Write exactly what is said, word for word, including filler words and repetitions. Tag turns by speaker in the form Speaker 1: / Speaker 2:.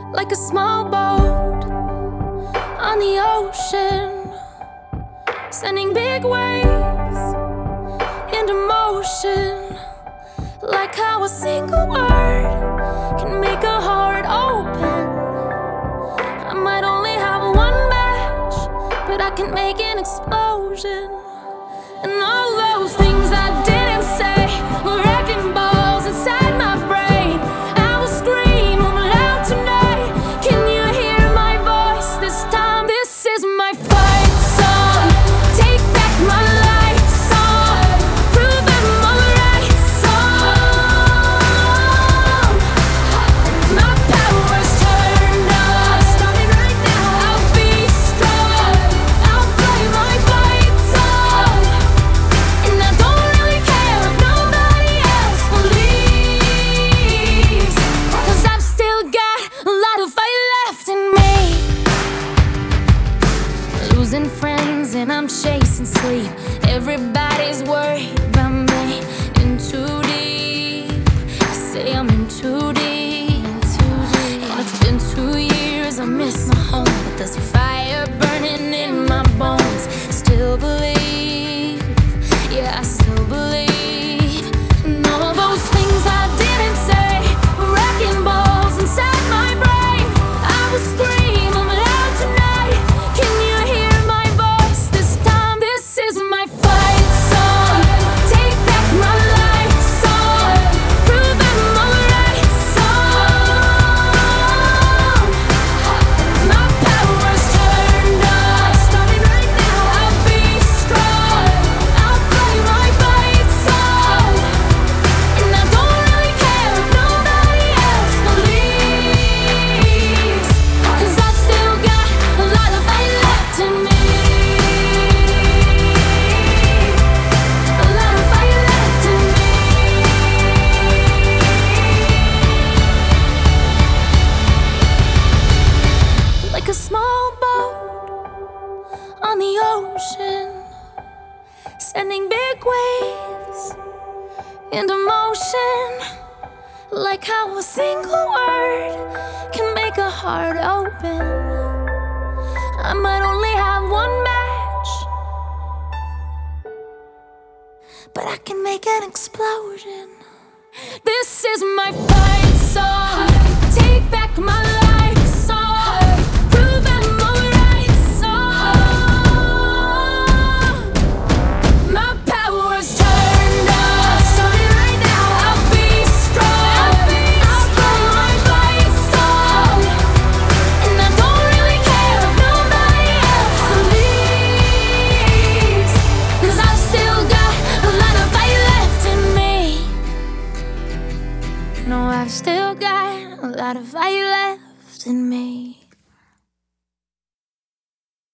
Speaker 1: like a small boat on the ocean, sending big waves into motion, like how a single word can make a heart open. I might only have one match, but I can make an explosion. And all those things I didn't say were wrecking balls inside my brain. I will scream loud tonight. Can you hear my voice this time? This is my fight song. Take back my life song. Prove I'm alright song. My power's turned on. Starting right now. I'll be strong. I'll play my fight song. And I don't really care if nobody else believes, 'cause I've still got a lot of fight left in me. Losing friends and I'm chasing sleep. Everybody's worried about me. In too deep. I say I'm in too deep. And it's been two years, I miss my home, but there's a fire burning in my bones. Still believe, yeah, I still believe. And all those things I didn't say were wrecking balls inside my brain. I will scream loud tonight. Can you hear my voice this time? This is my fight song. Take back my life song. Prove I'm alright song. My power's turned on. Starting right now. I'll be strong. I'll play my fight song. And I don't really care if nobody else believes, 'cause I've still got a lot of fight left in me. A lot of fight left in me. Like a small boat on the ocean, sending big waves into motion, like how a single word can make a heart open. I might only have one match, but I can make an explosion. This is my fight song. Take back my life song. Prove I'm alright song. My power's turned on. Starting right now. I'll be strong. I'll play my fight song. And I don't really care if nobody else believes, 'cause I've still got a lot of fight left in me. No, I've still got a lot of fight left in me.